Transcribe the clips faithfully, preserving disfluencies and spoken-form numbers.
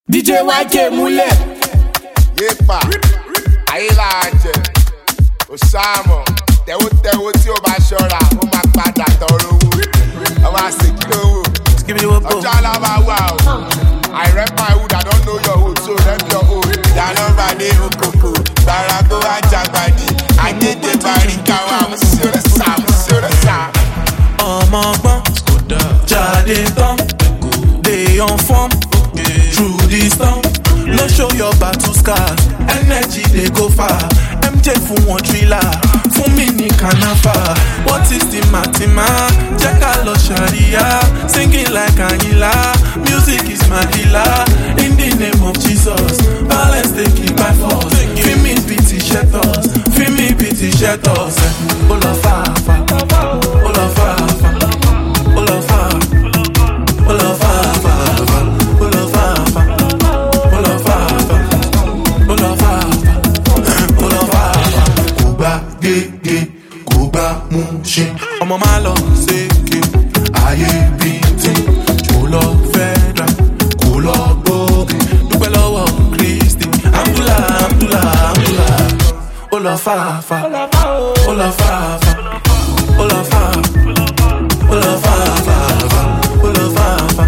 D J Y K múlẹ̀. Yépa, Ayélàjẹ, Osamo, tẹ̀wótẹ̀wó tí ó bá ṣọ́ra, ó máa padà tọrọ owó. Ọmọ àṣekílò owó. Ọjọ́ alábà wà o. I rep my hood, I don't know your hood, so rep your hood. Yànnàbà dé okòkò, Barago Ajagbadi, Agége Barikawa, Mùsùlùmí, Mùsùlùmí. Ọmọ ọgbọ́n, jáde tán, dey on form, through the storm. No show your battle scars, energy they go far. M J fún wọn thriller, fún mi ní kanafa. What is the matima? Jẹ́ ká lọ ṣàríyá, singing like Ayinla. Music is my healer, in the name of Jesus. Balance take it by force. Feel me beat t-shirt us, feel me beat t-shirt us. Olafafa, Olafafa, Olafafa, Olafafa, Olafafa, Olafafa, Olafafa, Olafafa. Kuba gege, Kuba mushin. Ọmọ máa lọ sékè, ayé bìtì. Mo lọ fẹ́ra, kò lọ gbóògì. Dúpẹ́ lọ́wọ́ Kristi, Amdula, Amdula, Amdula. Olafafa, Olafafa, Olafafa, Olafafa, Olafafa, Olafafa,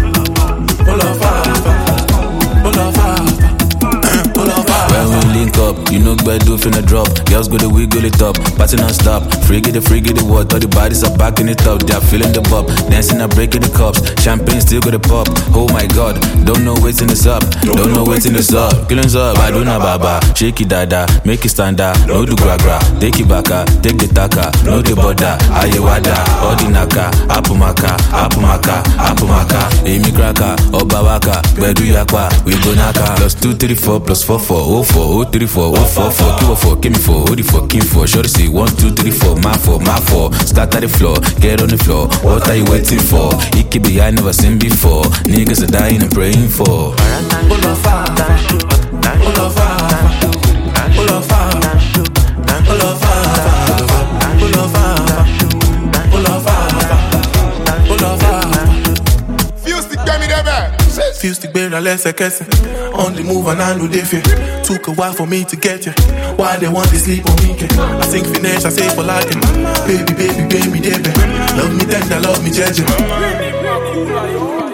Olafafa. When we link up, you know Gbedu finna drop. Girls go the wiggle it up, party non-stop. Free get the free get the what, all the bodies are backing it up. They are feeling the bop, dancing and breaking the cups. Champagne still got the pop. Oh my God, don't know what's in this up, don't know what's in this up. Killings up, I do na baba, shake it dada, make it stand up. No do gra gra, take it baka, take the taka, no the border. Ayewada, Odinaka, Apumaka, Apumaka, Apumaka. Amy Kraka, Obawaka, Gbedu Yakwa, we go naka. Plus two three four plus four four oh four oh three four oh four four. Kill four, give me four, hold it for king four. Shorty say one two three four, my four, my four. Start at the floor, get on the floor. What are you waiting for? It could be I never seen before. Niggas are dying and praying for. Olafafa, Olafafa, Olafafa, Olafafa, Olafafa, Olafafa. Fuse the gbẹ́mi débẹ̀. Fuse the gbéra lẹ́sẹ̀kẹsẹ̀. On the move and I know they fear. Took a while for me to get you. Why they want to sleep on me? I think finish, I say for like it. Baby, baby, baby, baby. Love me tender, love me judge.